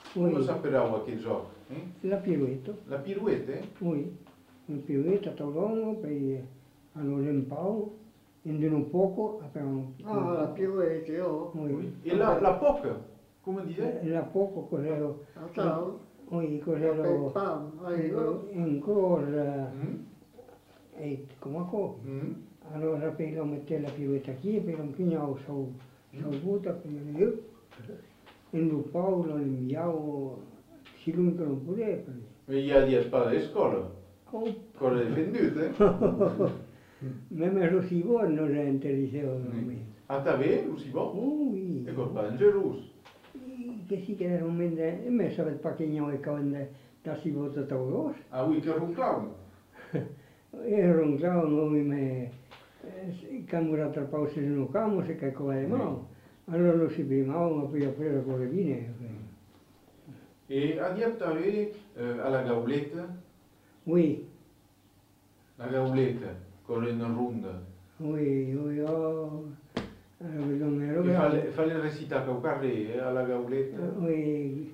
Oui. Come sappiamo quel gioco? La pirouette. La pirouette? Oui. Una pirouette a longo, poi hanno l'impau, un poco, appena Ah, la pirouette, oh. Oui. E la poca? Come dice? La poco cos'ero? Attends. Oui, Avec cos'ero pam, allez, ancora, Mm? e come qua. Mm? Allora poi lo mettere la pirouette qui, poi lo impignavo su buta, poi io, in un pau lo inviavo, si lungo che non poteva. E io di spada di scuola? Oh, Con le vendute? me lo si vuole, non gente diceva me. A te ve? Lo si può? Oui. E col pangerus? Che si chiede un mende, e me sapeva pacchigno e cavende da si vota tauros. Ah oui, che ronclavano? E ronclavano me, camura tra pause in un camo, se che come mano. Allora lo si primavano, poi a prendere con le vine. E a dieta alla gauletta? Oui, La gauletta, con una ronda. oui, oui, oh. Allora, non ero E fa le recita con carre alla gauletta? Oui.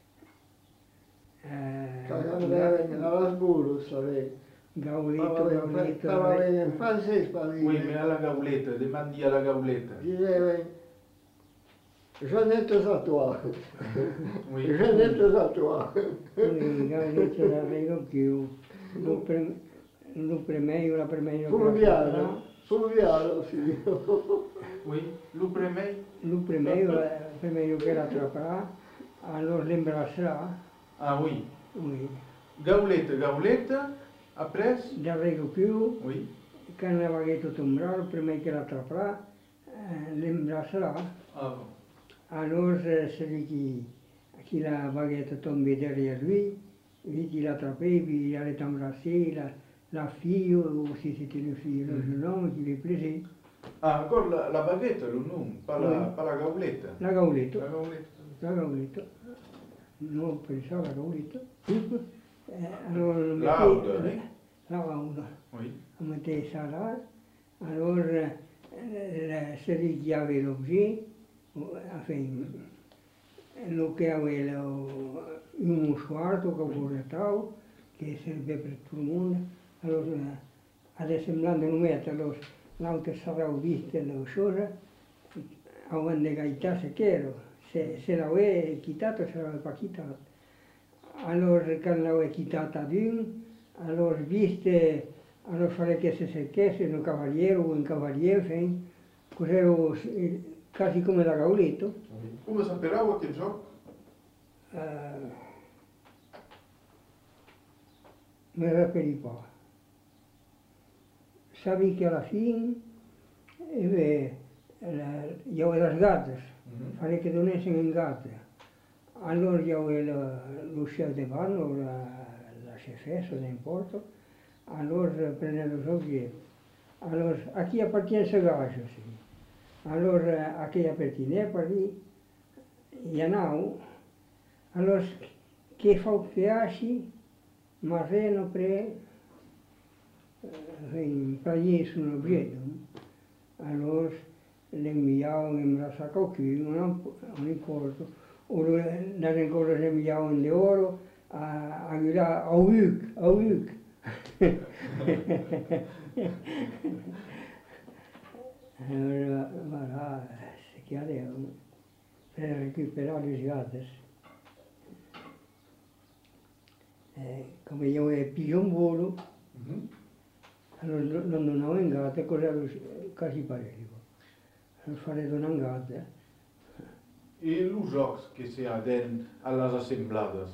Cagare alla sburu, sai. Gaulito, Parlare in francese, parli. Oui, mais à la gaulette, demandi alla gauletta. Dicevo, Jeannette à toi. Oui. Jeannette à toi. Oui, gaulito da rego più. Lo premeio, la premeio. Fulviano, Fulviano, sì. Oui, lo premei? Lo premeio che la trapperà, allora l'imbrasserà. Ah oui. Oui. Gauletta, gauletta, après? Da rego più, Oui. che ne vaghetto tombrà, lo premeio che la trapperà, l'imbrasserà. Ah bon. Alors, celui qui la baguette tombée derrière lui, lui qui l'a attrapé, puis il allait embrasser la fille, ou si c'était une fille, le jeune homme qui lui plaisait. Ah, encore la baguette, le nom, pas la, Oui. pas la gauletta. La gauletta, La gauletta. la gauletta. Non pensavo la gauletta. Alors, on Lauda, mettait, hein? la lauda. Oui. On mettait ça là. Alors, celui qui avait l'objet, enfin, lo che aveva un mouchoir che portavo, che serve per tutto il mondo. Allora, adesso sembrando un metro, allora, l'auto sarà vista le cose, a quando gaità se chiaro, se l'aveva quitato, se l'aveva quitato. Allora, quando l'aveva quitata d'un, allora, viste, allora fare che se secchesse un cavaliere o un cavaliere, cos'ero quasi come la Gauletto. Come sappiamo che gioco? Me rappelli pas. Sabi che alla fine hi havia les gates, faré que donessin en gata. Allora hi havia el chef de banda, la chefessa, no importa. Allora prendeva els objets. Allora, a qui appartient ce gage? Allora, a qui appartenait per dir, hi anava. Allora, che fa il peasci, marreno pre, impagné su un oggetto. Allora, l'inviavano in braccio a qualcuno, non importa. O dalle ancora le inviavano di oro a Uc. Allora, voilà, si chiedevano per recuperare le gates. Come io avevo più un volo, allora non donavo in gatta, cosa quasi pareggio. Allora fare una gatta. E lo gioco che si ha alle assembladas?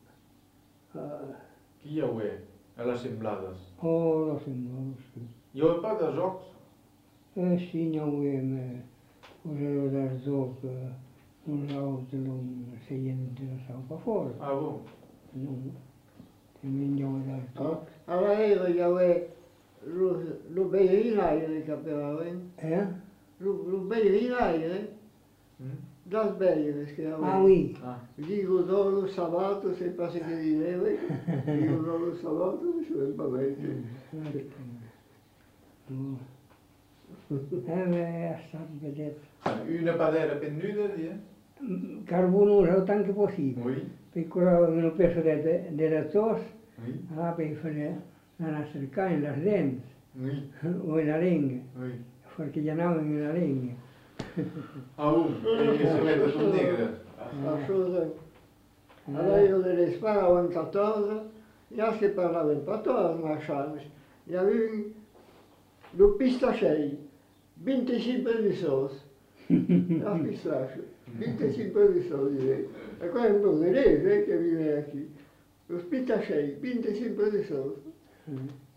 Chi è alle assembladas? Oh, lo sembrava, sì. Io ho pas de jocs? Sì, ne avevo, cos'ero da gioco, un'altra non si interessava per fuori. Ah bon? Non, che mi da gioco. Allora io avevo lo bellinaio che aveva, lo bellinaio, das bellas che aveva. Ah oui. Ah. Dico solo sabato, se passa che diceva, dico solo sabato, mi sono impavento. È stato vedere. Una padera pennuta, di? carbonós autant que possible. Oui, Per colar una peça de tos, oui, per fer anar cercant les dents, oui, o en la llengua, oui. perquè ja anaven en la llengua. Ah bon, les secretes són negres. Això de allò de l'espada o en 14, ja es que parlaven per totes les armes. Hi havia el pistachell, 25 professors. Ja els pistachos, 25 professors, diré. Ancora un po' vedete che vive qui. Lo pistachell, 25 professors.